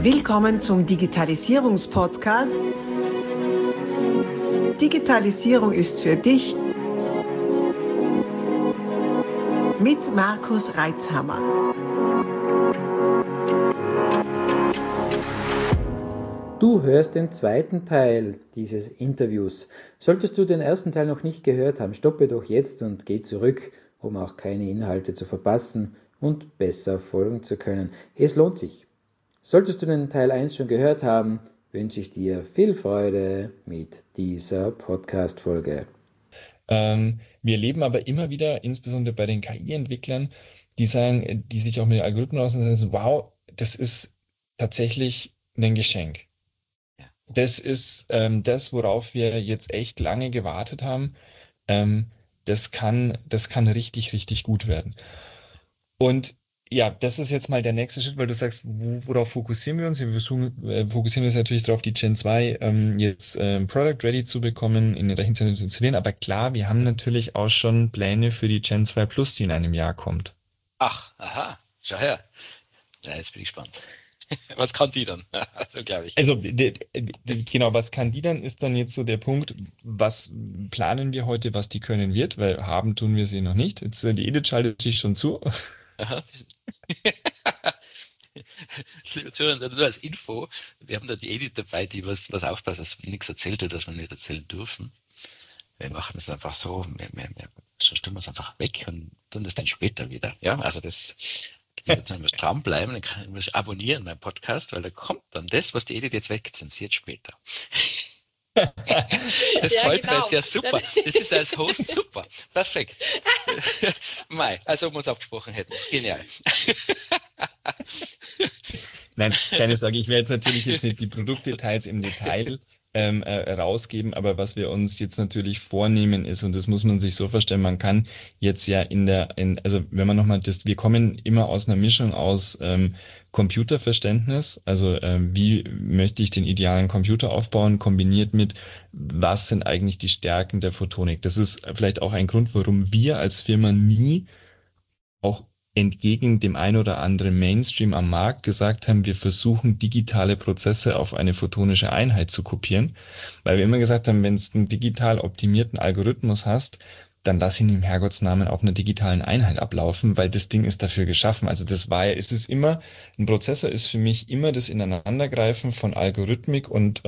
Willkommen zum Digitalisierungspodcast. Digitalisierung ist für dich mit Markus Reitzhammer. Du hörst den zweiten Teil dieses Interviews. Solltest du den ersten Teil noch nicht gehört haben, stoppe doch jetzt und geh zurück, um auch keine Inhalte zu verpassen und besser folgen zu können. Es lohnt sich. Solltest du den Teil 1 schon gehört haben, wünsche ich dir viel Freude mit dieser Podcast-Folge. Wir erleben aber immer wieder, insbesondere bei den KI-Entwicklern, die sagen, die sich auch mit Algorithmen auseinandersetzen, wow, das ist tatsächlich ein Geschenk. Das ist das, worauf wir jetzt echt lange gewartet haben. Das kann richtig, richtig gut werden. Und ja, das ist jetzt mal der nächste Schritt, weil du sagst, worauf fokussieren wir uns? Wir fokussieren uns natürlich darauf, die Gen 2 jetzt Product Ready zu bekommen, in der Hintergrund zu installieren. Aber klar, wir haben natürlich auch schon Pläne für die Gen 2 Plus, die in einem Jahr kommt. Ach, aha, schau her. Ja, jetzt bin ich gespannt. Was kann die dann? So glaube ich. Also genau, was kann die dann, ist dann jetzt so der Punkt, was planen wir heute, was die können wird, weil haben tun wir sie noch nicht. Jetzt die Edith schaltet sich schon zu. Aha. Liebe Zuhörer, nur als Info, wir haben da die Edith dabei, die was aufpasst, dass wir nichts erzählt hat, was wir nicht erzählen dürfen. Wir machen es einfach so, sonst tun wir es einfach weg und tun das dann später wieder. Ja, also das, du musst dranbleiben, du musst abonnieren meinen Podcast, weil da kommt dann das, was die Edith jetzt wegzensiert später. Das Ja, freut mich genau. jetzt ja super. Das ist als Host super. Perfekt. Mei, also ob wir es abgesprochen hätten. Genial. Nein, keine Sorge, ich werde jetzt natürlich jetzt nicht die Produktdetails im Detail rausgeben, aber was wir uns jetzt natürlich vornehmen ist, und das muss man sich so vorstellen, man kann jetzt ja also wenn man nochmal wir kommen immer aus einer Mischung aus Computerverständnis, also wie möchte ich den idealen Computer aufbauen, kombiniert mit, was sind eigentlich die Stärken der Photonik. Das ist vielleicht auch ein Grund, warum wir als Firma nie auch entgegen dem ein oder anderen Mainstream am Markt gesagt haben, wir versuchen digitale Prozesse auf eine photonische Einheit zu kopieren, weil wir immer gesagt haben, wenn du einen digital optimierten Algorithmus hast, dann lass ihn im Herrgottsnamen auf einer digitalen Einheit ablaufen, weil das Ding ist dafür geschaffen. Also ein Prozessor ist für mich immer das Ineinandergreifen von Algorithmik und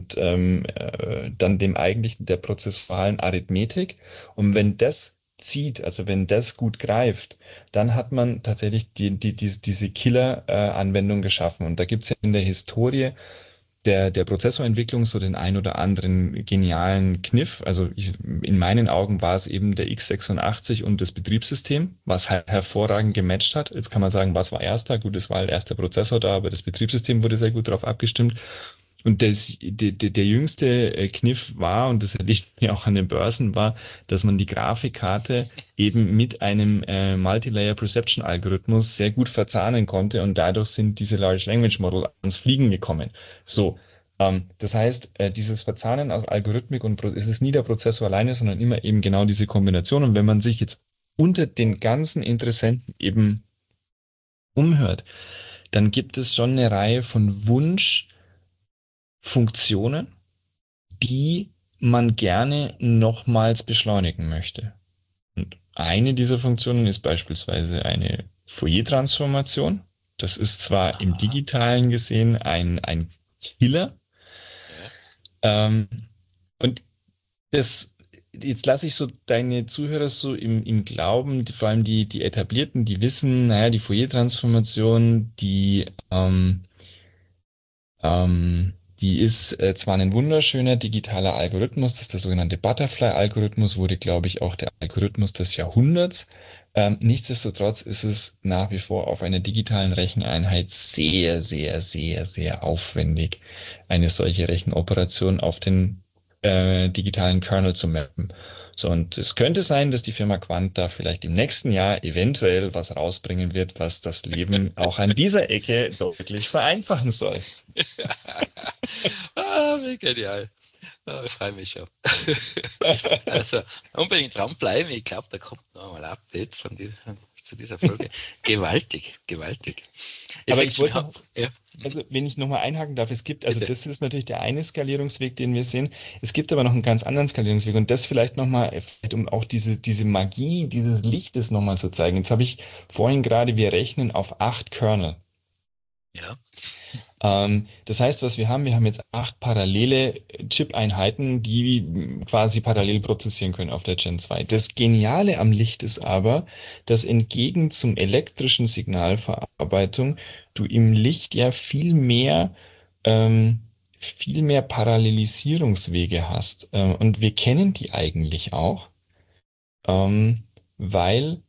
dann dem eigentlichen der prozessualen Arithmetik. Und wenn das zieht, also wenn das gut greift, dann hat man tatsächlich diese Killer-Anwendung geschaffen. Und da gibt es ja in der Historie der Prozessorentwicklung so den ein oder anderen genialen Kniff. Also in meinen Augen war es eben der x86 und das Betriebssystem, was halt hervorragend gematcht hat. Jetzt kann man sagen, was war erster? Gut, es war halt erst der Prozessor da, aber das Betriebssystem wurde sehr gut darauf abgestimmt. Und der jüngste Kniff war, und das erlebt man ja auch an den Börsen, war, dass man die Grafikkarte eben mit einem Multilayer Perception Algorithmus sehr gut verzahnen konnte und dadurch sind diese Large Language Model ans Fliegen gekommen. So, das heißt, dieses Verzahnen aus Algorithmik und es ist nie der Prozessor alleine, sondern immer eben genau diese Kombination. Und wenn man sich jetzt unter den ganzen Interessenten eben umhört, dann gibt es schon eine Reihe von Wunschfunktionen, die man gerne nochmals beschleunigen möchte. Und eine dieser Funktionen ist beispielsweise eine Fourier-Transformation. Das ist zwar im Digitalen gesehen ein Killer, und jetzt lasse ich so deine Zuhörer so im Glauben, vor allem die Etablierten, die wissen, naja, die Fourier-Transformation, die ist zwar ein wunderschöner digitaler Algorithmus, das ist der sogenannte Butterfly-Algorithmus, wurde, glaube ich, auch der Algorithmus des Jahrhunderts. Nichtsdestotrotz ist es nach wie vor auf einer digitalen Recheneinheit sehr, sehr, sehr, sehr aufwendig, eine solche Rechenoperation auf den digitalen Kernel zu mappen. So, und es könnte sein, dass die Firma Quant da vielleicht im nächsten Jahr eventuell was rausbringen wird, was das Leben auch an dieser Ecke deutlich vereinfachen soll. Wie genial. Ja, ich freue mich schon. Also unbedingt dranbleiben. Ich glaube, da kommt noch mal ein Update zu dieser Folge. Gewaltig, gewaltig. Aber ich wollte noch, Ja, also wenn ich nochmal einhaken darf, es gibt, also bitte. das ist natürlich der eine Skalierungsweg, den wir sehen. Es gibt aber noch einen ganz anderen Skalierungsweg und das vielleicht nochmal, um auch diese Magie dieses Lichtes nochmal zu zeigen. Jetzt habe ich vorhin gerade, wir rechnen auf 8 Kernel. Ja. Das heißt, was wir haben jetzt 8 parallele Chip-Einheiten, die quasi parallel prozessieren können auf der Gen 2. Das Geniale am Licht ist aber, dass entgegen zum elektrischen Signalverarbeitung du im Licht ja viel mehr Parallelisierungswege hast. Und wir kennen die eigentlich auch, weil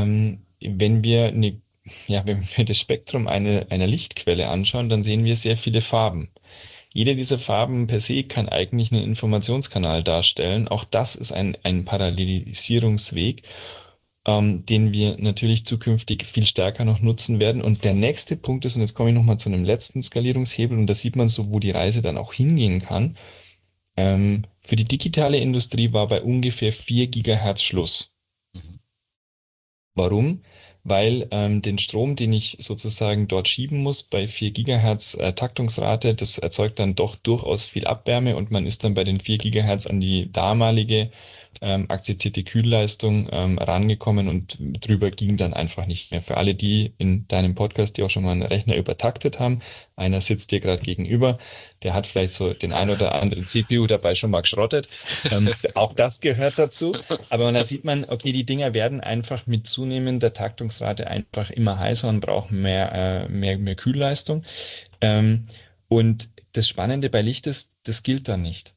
wenn wir das Spektrum einer Lichtquelle anschauen, dann sehen wir sehr viele Farben. Jede dieser Farben per se kann eigentlich einen Informationskanal darstellen. Auch das ist ein Parallelisierungsweg, den wir natürlich zukünftig viel stärker noch nutzen werden. Und der nächste Punkt ist, und jetzt komme ich nochmal zu einem letzten Skalierungshebel, und da sieht man so, wo die Reise dann auch hingehen kann. Für die digitale Industrie war bei ungefähr 4 Gigahertz Schluss. Mhm. Warum? Weil den Strom, den ich sozusagen dort schieben muss, bei 4 Gigahertz Taktungsrate, das erzeugt dann doch durchaus viel Abwärme und man ist dann bei den 4 Gigahertz an die damalige akzeptierte Kühlleistung rangekommen und drüber ging dann einfach nicht mehr. Für alle, die in deinem Podcast, die auch schon mal einen Rechner übertaktet haben, einer sitzt dir gerade gegenüber, der hat vielleicht so den ein oder anderen CPU dabei schon mal geschrottet. Auch das gehört dazu. Aber da sieht man, okay, die Dinger werden einfach mit zunehmender Taktungsrate einfach immer heißer und brauchen mehr Kühlleistung. Und das Spannende bei Licht ist, das gilt dann nicht.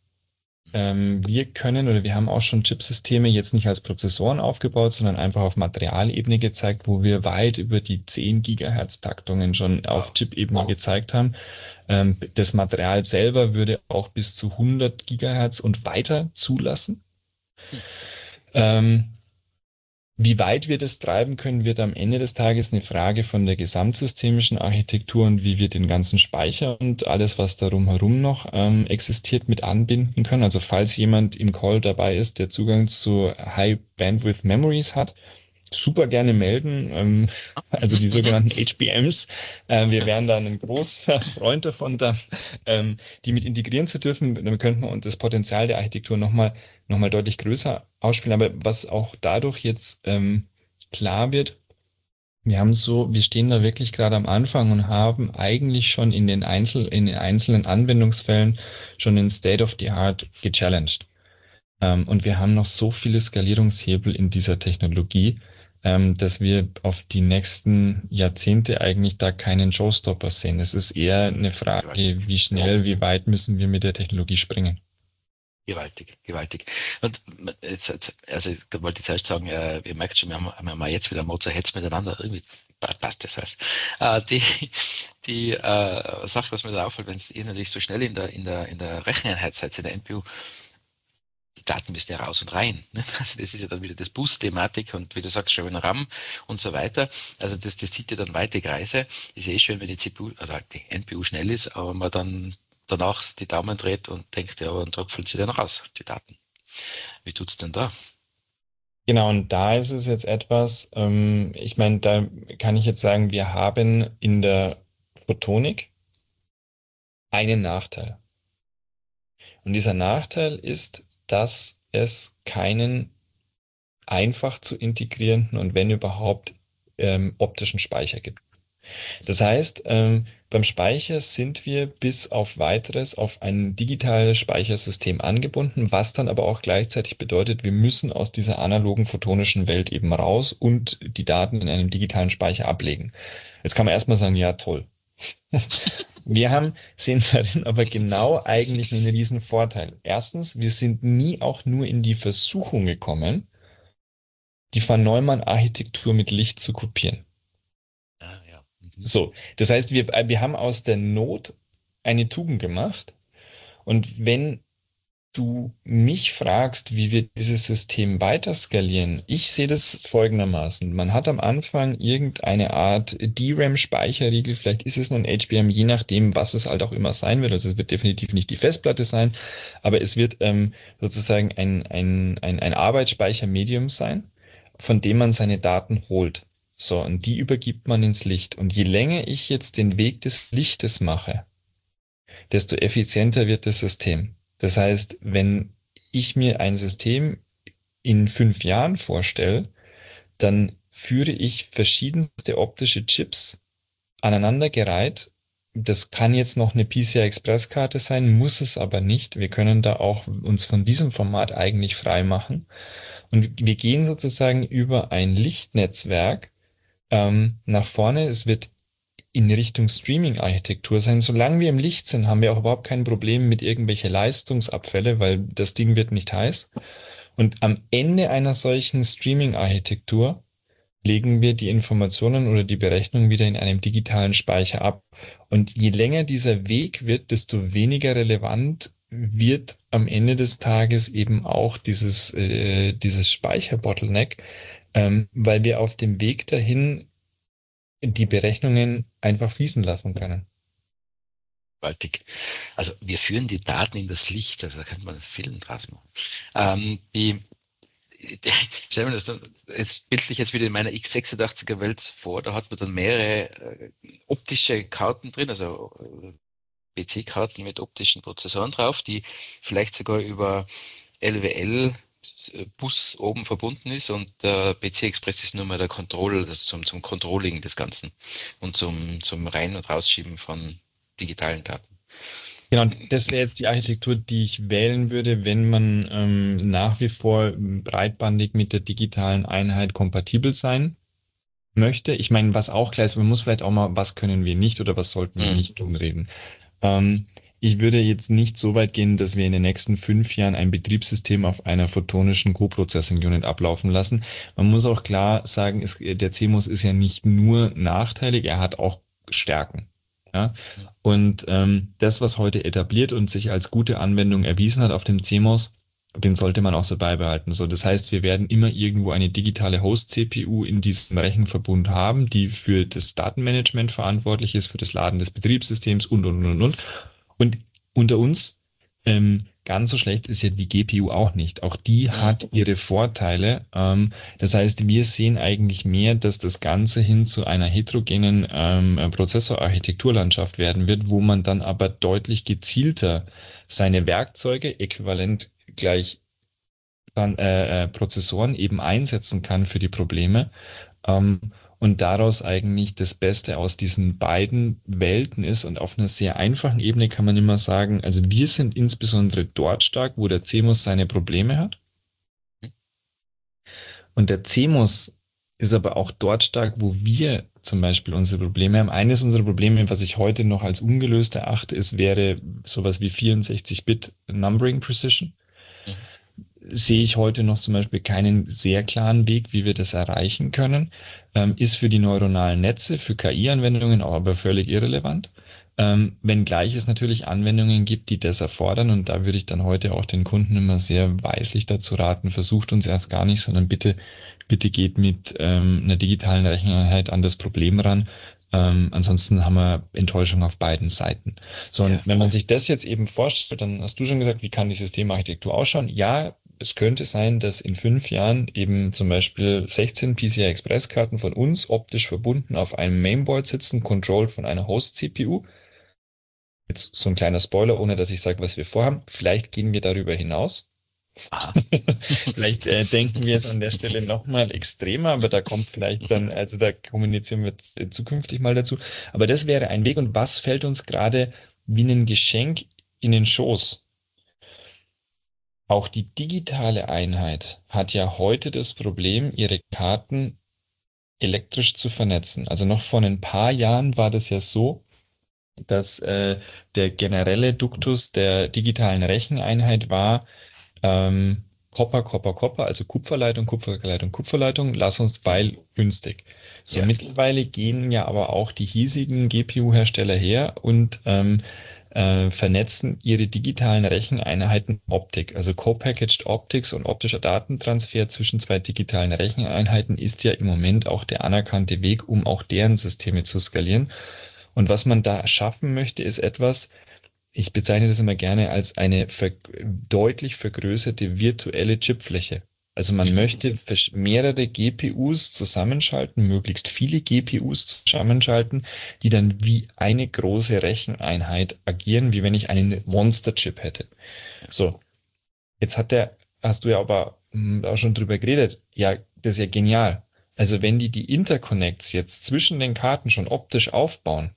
Wir haben auch schon Chipsysteme jetzt nicht als Prozessoren aufgebaut, sondern einfach auf Materialebene gezeigt, wo wir weit über die 10 Gigahertz Taktungen schon auf Chip-Ebene gezeigt haben. Das Material selber würde auch bis zu 100 Gigahertz und weiter zulassen. Wie weit wir das treiben können, wird am Ende des Tages eine Frage von der gesamtsystemischen Architektur und wie wir den ganzen Speicher und alles, was darum herum noch existiert, mit anbinden können. Also falls jemand im Call dabei ist, der Zugang zu High Bandwidth Memories hat, super gerne melden, also die sogenannten HBMs. Wir wären da ein großer Freund davon, die mit integrieren zu dürfen. Dann könnte man das Potenzial der Architektur noch mal deutlich größer ausspielen. Aber was auch dadurch jetzt klar wird, wir stehen da wirklich gerade am Anfang und haben eigentlich schon in den einzelnen Anwendungsfällen schon den State of the Art gechallenged. Und wir haben noch so viele Skalierungshebel in dieser Technologie, dass wir auf die nächsten Jahrzehnte eigentlich da keinen Showstopper sehen. Es ist eher eine Frage, wie schnell, wie weit müssen wir mit der Technologie springen. Gewaltig, gewaltig. Und also ich wollte jetzt erst sagen, ihr merkt schon, wir haben jetzt wieder Mozart Hetz miteinander, irgendwie passt das heißt. Die Sache, was mir da auffällt, wenn ihr natürlich so schnell in der Recheneinheit seid, in der NPU, die Daten müssen ja raus und rein. Ne? Also das ist ja dann wieder das Bus-Thematik und wie du sagst, schön RAM und so weiter. Also das zieht ja dann weite Kreise. Ist ja eh schön, wenn die CPU oder die NPU schnell ist, aber man dann danach die Daumen dreht und denkt, ja, und tröpfelt sie dann raus, die Daten. Wie tut's denn da? Genau, und da ist es jetzt etwas, ich meine, da kann ich jetzt sagen, wir haben in der Photonik einen Nachteil. Und dieser Nachteil ist, dass es keinen einfach zu integrierenden und wenn überhaupt optischen Speicher gibt. Das heißt, beim Speicher sind wir bis auf weiteres auf ein digitales Speichersystem angebunden, was dann aber auch gleichzeitig bedeutet, wir müssen aus dieser analogen photonischen Welt eben raus und die Daten in einem digitalen Speicher ablegen. Jetzt kann man erstmal sagen, ja, toll. Sehen darin aber genau eigentlich einen riesen Vorteil. Erstens, wir sind nie auch nur in die Versuchung gekommen, die Van Neumann-Architektur mit Licht zu kopieren. Ja. Mhm. So, das heißt, wir haben aus der Not eine Tugend gemacht. Und wenn du mich fragst, wie wir dieses System weiter skalieren, ich sehe das folgendermaßen. Man hat am Anfang irgendeine Art DRAM-Speicherriegel, vielleicht ist es ein HBM, je nachdem, was es halt auch immer sein wird. Also es wird definitiv nicht die Festplatte sein, aber es wird sozusagen ein Arbeitsspeichermedium sein, von dem man seine Daten holt. So, und die übergibt man ins Licht. Und je länger ich jetzt den Weg des Lichtes mache, desto effizienter wird das System. Das heißt, wenn ich mir ein System in 5 Jahren vorstelle, dann führe ich verschiedenste optische Chips aneinandergereiht. Das kann jetzt noch eine PCI-Express-Karte sein, muss es aber nicht. Wir können da auch uns von diesem Format eigentlich frei machen. Und wir gehen sozusagen über ein Lichtnetzwerk nach vorne. Es wird in Richtung Streaming-Architektur sein. Solange wir im Licht sind, haben wir auch überhaupt kein Problem mit irgendwelche Leistungsabfälle, weil das Ding wird nicht heiß. Und am Ende einer solchen Streaming-Architektur legen wir die Informationen oder die Berechnung wieder in einem digitalen Speicher ab. Und je länger dieser Weg wird, desto weniger relevant wird am Ende des Tages eben auch dieses Speicher-Bottleneck, weil wir auf dem Weg dahin die Berechnungen einfach fließen lassen können. Gewaltig. Also wir führen die Daten in das Licht, also da könnte man einen Film draus machen. Stell mir das dann, jetzt bilde ich jetzt wieder in meiner x86er Welt vor, da hat man dann mehrere optische Karten drin, also PC-Karten mit optischen Prozessoren drauf, die vielleicht sogar über LWL Bus oben verbunden ist, und der PC Express ist nur mal der Controller, das zum Controlling des Ganzen und zum Rein- und Rausschieben von digitalen Daten. Genau, das wäre jetzt die Architektur, die ich wählen würde, wenn man nach wie vor breitbandig mit der digitalen Einheit kompatibel sein möchte. Ich meine, was auch klar ist, man muss vielleicht auch mal, was können wir nicht oder was sollten wir nicht tun, reden. Ich würde jetzt nicht so weit gehen, dass wir in den nächsten 5 Jahren ein Betriebssystem auf einer photonischen Co-Processing Unit ablaufen lassen. Man muss auch klar sagen, der CMOS ist ja nicht nur nachteilig, er hat auch Stärken. Ja? Und das, was heute etabliert und sich als gute Anwendung erwiesen hat auf dem CMOS, den sollte man auch so beibehalten. So, das heißt, wir werden immer irgendwo eine digitale Host-CPU in diesem Rechenverbund haben, die für das Datenmanagement verantwortlich ist, für das Laden des Betriebssystems und. Und unter uns, ganz so schlecht ist ja die GPU auch nicht. Auch die hat ihre Vorteile. Das heißt, wir sehen eigentlich mehr, dass das Ganze hin zu einer heterogenen Prozessorarchitekturlandschaft werden wird, wo man dann aber deutlich gezielter seine Werkzeuge äquivalent gleich dann Prozessoren eben einsetzen kann für die Probleme. Und daraus eigentlich das Beste aus diesen beiden Welten ist. Und auf einer sehr einfachen Ebene kann man immer sagen, also wir sind insbesondere dort stark, wo der CMOS seine Probleme hat. Und der CMOS ist aber auch dort stark, wo wir zum Beispiel unsere Probleme haben. Eines unserer Probleme, was ich heute noch als ungelöst erachte, wäre sowas wie 64-Bit Numbering Precision. Sehe ich heute noch zum Beispiel keinen sehr klaren Weg, wie wir das erreichen können. Ist für die neuronalen Netze, für KI-Anwendungen aber völlig irrelevant. Wenngleich es natürlich Anwendungen gibt, die das erfordern. Und da würde ich dann heute auch den Kunden immer sehr weislich dazu raten, versucht uns erst gar nicht, sondern bitte geht mit einer digitalen Recheneinheit an das Problem ran. Ansonsten haben wir Enttäuschung auf beiden Seiten. So, und wenn man sich das jetzt eben vorstellt, dann hast du schon gesagt, wie kann die Systemarchitektur ausschauen? Ja, es könnte sein, dass in 5 Jahren eben zum Beispiel 16 PCI-Express-Karten von uns optisch verbunden auf einem Mainboard sitzen, controlled von einer Host-CPU. Jetzt so ein kleiner Spoiler, ohne dass ich sage, was wir vorhaben. Vielleicht gehen wir darüber hinaus. Vielleicht denken wir es an der Stelle nochmal extremer, aber da kommt vielleicht dann, also da kommunizieren wir zukünftig mal dazu. Aber das wäre ein Weg. Und was fällt uns gerade wie ein Geschenk in den Schoß? Auch die digitale Einheit hat ja heute das Problem, ihre Karten elektrisch zu vernetzen. Also noch vor ein paar Jahren war das ja so, dass der generelle Duktus der digitalen Recheneinheit war, Copper, also Kupferleitung, Kupferleitung, lass uns weil günstig. So, mittlerweile gehen ja aber auch die hiesigen GPU-Hersteller her und vernetzen ihre digitalen Recheneinheiten Optik. Also Co-Packaged Optics und optischer Datentransfer zwischen zwei digitalen Recheneinheiten ist ja im Moment auch der anerkannte Weg, um auch deren Systeme zu skalieren. Und was man da schaffen möchte, ist etwas, ich bezeichne das immer gerne als eine deutlich vergrößerte virtuelle Chipfläche. Also man möchte mehrere GPUs zusammenschalten, möglichst viele GPUs zusammenschalten, die dann wie eine große Recheneinheit agieren, wie wenn ich einen Monster-Chip hätte. So, jetzt hast du ja aber auch schon drüber geredet. Ja, das ist ja genial. Also wenn die Interconnects jetzt zwischen den Karten schon optisch aufbauen,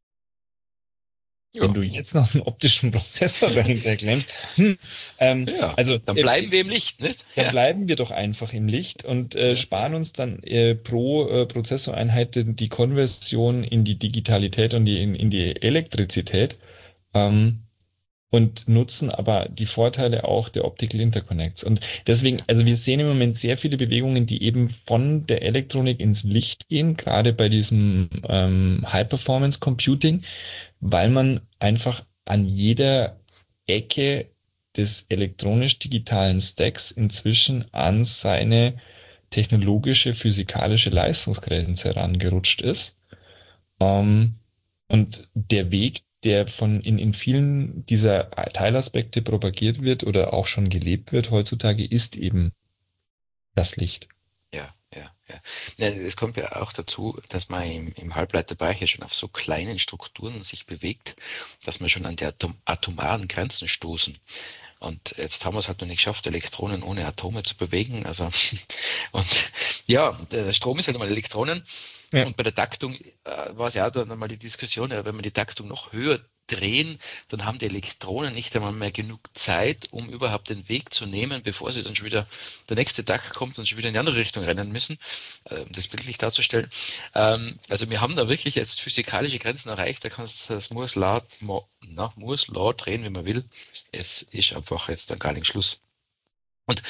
wenn du jetzt noch einen optischen Prozessor dahinter klemmst, also dann bleiben wir im Licht, nicht? Dann bleiben wir doch einfach im Licht und sparen uns dann pro Prozessoreinheit die Konversion in die Digitalität und in die Elektrizität und nutzen aber die Vorteile auch der Optical Interconnects. Und deswegen, also wir sehen im Moment sehr viele Bewegungen, die eben von der Elektronik ins Licht gehen, gerade bei diesem High-Performance Computing, weil man einfach an jeder Ecke des elektronisch-digitalen Stacks inzwischen an seine technologische, physikalische Leistungsgrenze herangerutscht ist. Und der Weg, der in vielen dieser Teilaspekte propagiert wird oder auch schon gelebt wird heutzutage, ist eben das Licht. Ja. Es kommt ja auch dazu, dass man im Halbleiterbereich ja schon auf so kleinen Strukturen sich bewegt, dass wir schon an die atomaren Grenzen stoßen. Und jetzt haben wir es halt noch nicht geschafft, Elektronen ohne Atome zu bewegen. Also, und ja, der Strom ist halt einmal Elektronen. Ja. Und bei der Taktung war es ja auch dann einmal die Diskussion, ja, wenn wir die Taktung noch höher drehen, dann haben die Elektronen nicht einmal mehr genug Zeit, um überhaupt den Weg zu nehmen, bevor sie dann schon wieder der nächste Tag kommt und schon wieder in die andere Richtung rennen müssen, um das bildlich darzustellen. Also wir haben da wirklich jetzt physikalische Grenzen erreicht, da kannst du das Moore's Law drehen, wie man will. Es ist einfach jetzt dann gar nicht Schluss. Und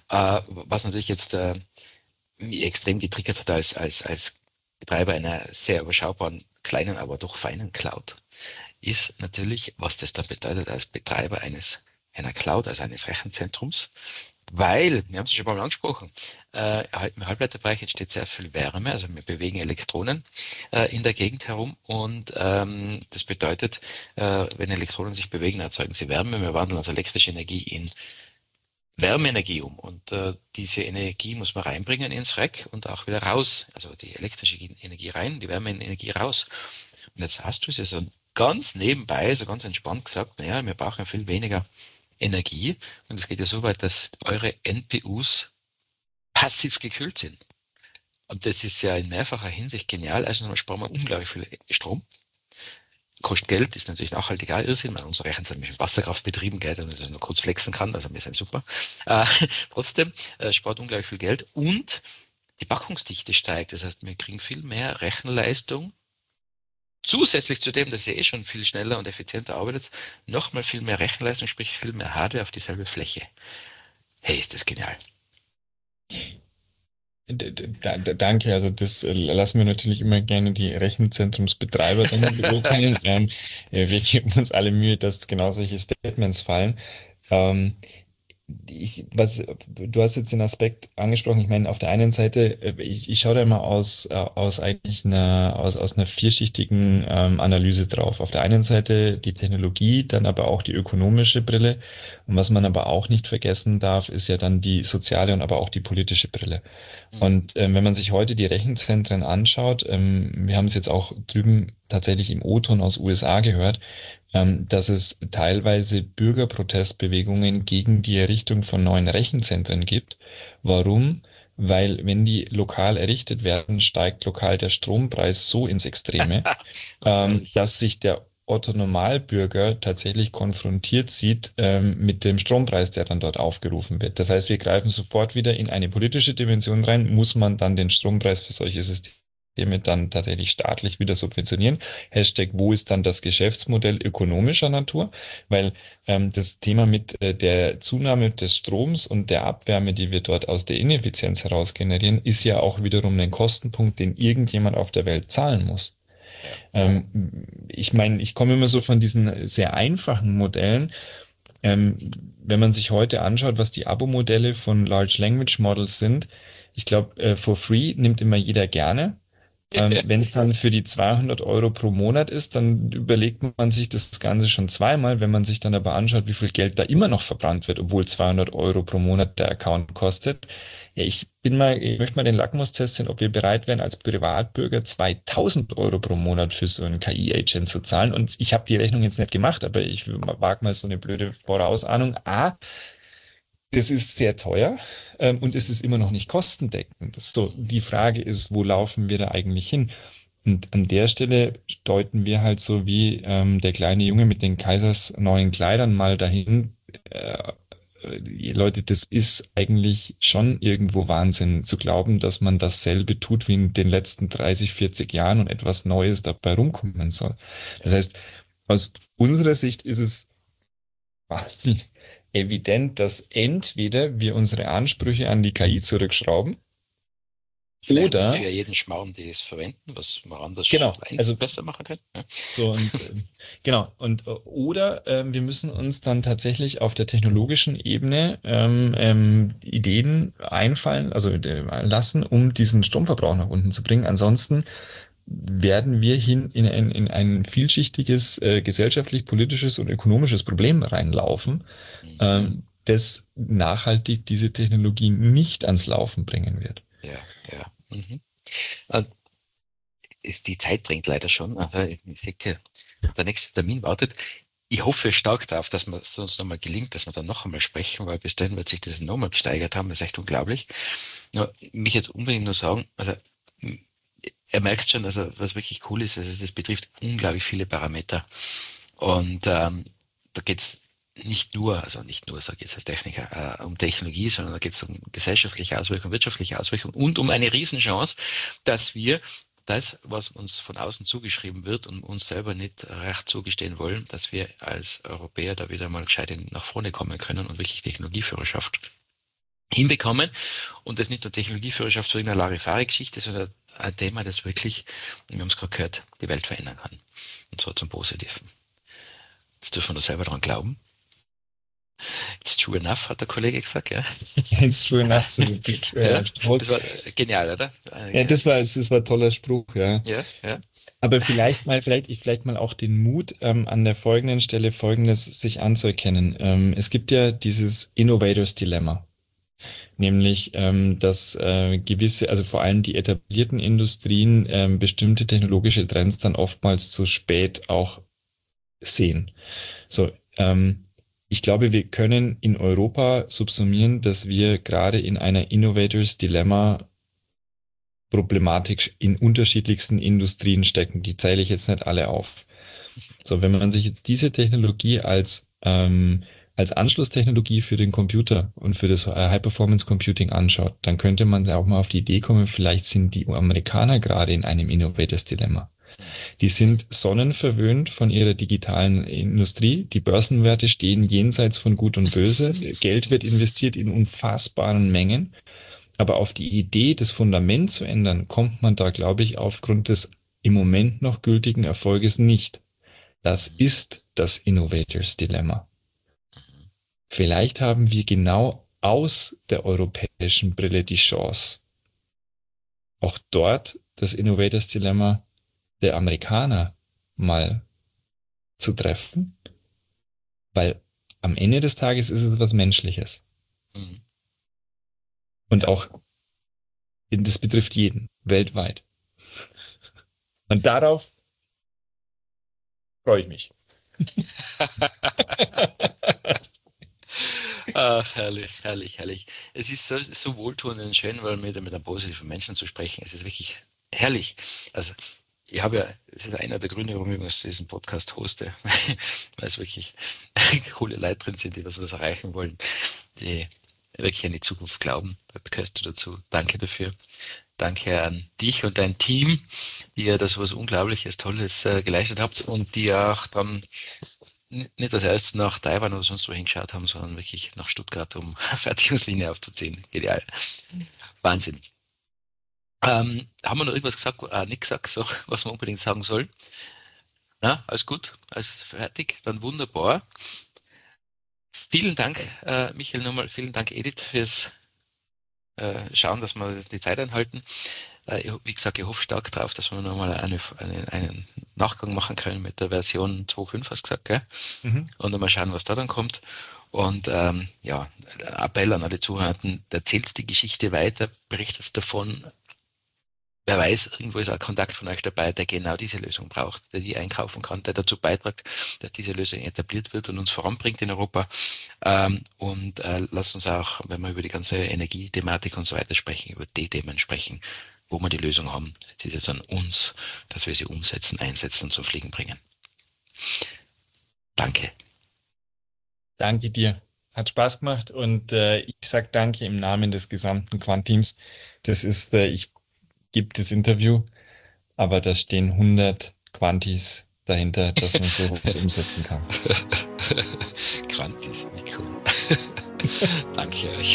was natürlich jetzt mich extrem getriggert hat als Betreiber einer sehr überschaubaren, kleinen, aber doch feinen Cloud, ist natürlich, was das dann bedeutet als Betreiber einer Cloud, also eines Rechenzentrums, weil, wir haben es schon mal angesprochen, im Halbleiterbereich entsteht sehr viel Wärme, also wir bewegen Elektronen in der Gegend herum und das bedeutet, wenn Elektronen sich bewegen, erzeugen sie Wärme, wir wandeln also elektrische Energie in Wärmeenergie um und diese Energie muss man reinbringen ins Rack und auch wieder raus, also die elektrische Energie rein, die Wärmeenergie raus. Und jetzt hast du es ja so ganz nebenbei, so ganz entspannt gesagt, naja, wir brauchen viel weniger Energie und es geht ja so weit, dass eure NPUs passiv gekühlt sind. Und das ist ja in mehrfacher Hinsicht genial. Also wir sparen wir unglaublich viel Strom. Kostet Geld, ist natürlich nachhaltiger Irrsinn, weil unsere Rechner sind mit Wasserkraft betrieben, Geld, und es nur kurz flexen kann, also wir sind super. Trotzdem spart unglaublich viel Geld und die Packungsdichte steigt. Das heißt, wir kriegen viel mehr Rechenleistung. Zusätzlich zu dem, dass ihr schon viel schneller und effizienter arbeitet, nochmal viel mehr Rechenleistung, sprich viel mehr Hardware auf dieselbe Fläche. Hey, ist das genial. Danke, also das lassen wir natürlich immer gerne die Rechenzentrumsbetreiber dann beurteilen. Wir geben uns alle Mühe, dass genau solche Statements fallen. Du hast jetzt den Aspekt angesprochen, ich meine, auf der einen Seite, ich schaue da immer aus einer vierschichtigen Analyse drauf. Auf der einen Seite die Technologie, dann aber auch die ökonomische Brille. Und was man aber auch nicht vergessen darf, ist ja dann die soziale und aber auch die politische Brille. Und wenn man sich heute die Rechenzentren anschaut, wir haben es jetzt auch drüben tatsächlich im O-Ton aus USA gehört, dass es teilweise Bürgerprotestbewegungen gegen die Errichtung von neuen Rechenzentren gibt. Warum? Weil wenn die lokal errichtet werden, steigt lokal der Strompreis so ins Extreme, dass sich der Otto-Normalbürger tatsächlich konfrontiert sieht mit dem Strompreis, der dann dort aufgerufen wird. Das heißt, wir greifen sofort wieder in eine politische Dimension rein. Muss man dann den Strompreis für solche Systeme dann tatsächlich staatlich wieder subventionieren? Hashtag, wo ist dann das Geschäftsmodell ökonomischer Natur? Weil das Thema mit der Zunahme des Stroms und der Abwärme, die wir dort aus der Ineffizienz heraus generieren, ist ja auch wiederum ein Kostenpunkt, den irgendjemand auf der Welt zahlen muss. Ich meine, ich komme immer so von diesen sehr einfachen Modellen. Wenn man sich heute anschaut, was die Abo-Modelle von Large Language Models sind, ich glaube, for free nimmt immer jeder gerne. Wenn es dann für die 200 € pro Monat ist, dann überlegt man sich das Ganze schon zweimal. Wenn man sich dann aber anschaut, wie viel Geld da immer noch verbrannt wird, obwohl 200 € pro Monat der Account kostet. Ja, ich möchte mal den Lackmustest sehen, ob wir bereit wären, als Privatbürger 2.000 € pro Monat für so einen KI-Agent zu zahlen. Und ich habe die Rechnung jetzt nicht gemacht, aber ich wage mal so eine blöde Vorausahnung. Das ist sehr teuer, und es ist immer noch nicht kostendeckend. So, die Frage ist, wo laufen wir da eigentlich hin? Und an der Stelle deuten wir halt so wie der kleine Junge mit den Kaisers neuen Kleidern mal dahin. Leute, das ist eigentlich schon irgendwo Wahnsinn zu glauben, dass man dasselbe tut wie in den letzten 30, 40 Jahren und etwas Neues dabei rumkommen soll. Das heißt, aus unserer Sicht ist es quasi evident, dass entweder wir unsere Ansprüche an die KI zurückschrauben Vielleicht oder nicht für jeden Schmarrn, die es verwenden, was man anders genau, also besser machen kann. Ja. so und genau und oder wir müssen uns dann tatsächlich auf der technologischen Ebene Ideen einfallen, also lassen, um diesen Stromverbrauch nach unten zu bringen. Ansonsten werden wir in ein vielschichtiges gesellschaftlich-politisches und ökonomisches Problem reinlaufen, das nachhaltig diese Technologie nicht ans Laufen bringen wird. Ja, ja. Mhm. Die Zeit drängt leider schon, aber ich denke, der nächste Termin wartet. Ich hoffe stark darauf, dass es uns nochmal gelingt, dass wir dann noch einmal sprechen, weil bis dahin wird sich das nochmal gesteigert haben. Das ist echt unglaublich. Ja, mich jetzt unbedingt nur sagen, also er merkt schon, also was wirklich cool ist, also das betrifft unglaublich viele Parameter. Und da geht's nicht nur, sage ich jetzt als Techniker, um Technologie, sondern da geht es um gesellschaftliche Auswirkungen, wirtschaftliche Auswirkungen und um eine Riesenchance, dass wir das, was uns von außen zugeschrieben wird und uns selber nicht recht zugestehen wollen, dass wir als Europäer da wieder mal gescheit nach vorne kommen können und wirklich Technologieführerschaft hinbekommen. Und das nicht nur Technologieführerschaft zu irgendeiner Larifari-Geschichte, sondern ein Thema, das wirklich, wir haben es gerade gehört, die Welt verändern kann. Und zwar zum Positiven. Jetzt dürfen wir da selber dran glauben. It's true enough, hat der Kollege gesagt, ja. It's true enough. So ja, das war genial, oder? Ja, das war ein toller Spruch, ja. Ja, ja. Aber vielleicht mal auch den Mut, an der folgenden Stelle Folgendes sich anzuerkennen. Es gibt ja dieses Innovators Dilemma. Nämlich, dass gewisse, also vor allem die etablierten Industrien, bestimmte technologische Trends dann oftmals zu spät auch sehen. So, ich glaube, wir können in Europa subsumieren, dass wir gerade in einer Innovators Dilemma Problematik in unterschiedlichsten Industrien stecken. Die zähle ich jetzt nicht alle auf. So, wenn man sich jetzt diese Technologie als Anschlusstechnologie für den Computer und für das High-Performance Computing anschaut, dann könnte man auch mal auf die Idee kommen, vielleicht sind die Amerikaner gerade in einem Innovators Dilemma. Die sind sonnenverwöhnt von ihrer digitalen Industrie. Die Börsenwerte stehen jenseits von Gut und Böse. Geld wird investiert in unfassbaren Mengen. Aber auf die Idee, das Fundament zu ändern, kommt man da, glaube ich, aufgrund des im Moment noch gültigen Erfolges nicht. Das ist das Innovators Dilemma. Vielleicht haben wir genau aus der europäischen Brille die Chance, auch dort das Innovators Dilemma der Amerikaner mal zu treffen, weil am Ende des Tages ist es was Menschliches. Mhm. Und auch, das betrifft jeden, weltweit. Und darauf freue ich mich. Ach, herrlich, herrlich, herrlich. Es ist so wohltuend und schön, weil mit einem positiven Menschen zu sprechen, es ist wirklich herrlich. Also ich habe ja, das ist einer der Gründe, warum ich diesen Podcast hoste, weil es wirklich coole Leute drin sind, die was erreichen wollen, die wirklich an die Zukunft glauben. Da gehörst du dazu. Danke dafür. Danke an dich und dein Team, die ja das was Unglaubliches, Tolles geleistet habt und die auch dann nicht als erstes nach Taiwan oder sonst wo hingeschaut haben, sondern wirklich nach Stuttgart, um Fertigungslinie aufzuziehen. Genial. Wahnsinn. Haben wir noch irgendwas gesagt, nicht gesagt, so, was wir unbedingt sagen sollen? Na, alles gut, alles fertig, dann wunderbar. Vielen Dank, Michael, nochmal. Vielen Dank, Edith, fürs Schauen, dass wir die Zeit einhalten. Wie gesagt, ich hoffe stark darauf, dass wir nochmal einen Nachgang machen können mit der Version 2.5, hast du gesagt, gell? Mhm. Und dann mal schauen, was da dann kommt. Und Appell an alle Zuhörenden, erzählt die Geschichte weiter, berichtet davon. Wer weiß, irgendwo ist ein Kontakt von euch dabei, der genau diese Lösung braucht, der die einkaufen kann, der dazu beiträgt, dass diese Lösung etabliert wird und uns voranbringt in Europa. Lasst uns auch, wenn wir über die ganze Energiethematik und so weiter sprechen, über die Themen sprechen, wo wir die Lösung haben. Es ist jetzt an uns, dass wir sie umsetzen, einsetzen und zum Fliegen bringen. Danke. Danke dir. Hat Spaß gemacht und ich sage danke im Namen des gesamten Quant-Teams. Das ist, ich gebe das Interview, aber da stehen 100 Quantis dahinter, dass man sowas umsetzen kann. Quantis, wie cool. Danke euch.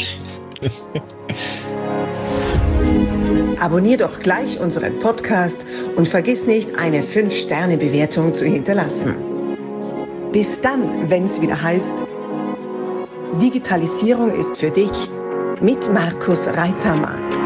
Abonnier doch gleich unseren Podcast und vergiss nicht, eine 5-Sterne-Bewertung zu hinterlassen. Bis dann, wenn es wieder heißt, Digitalisierung ist für dich mit Markus Reitzhammer.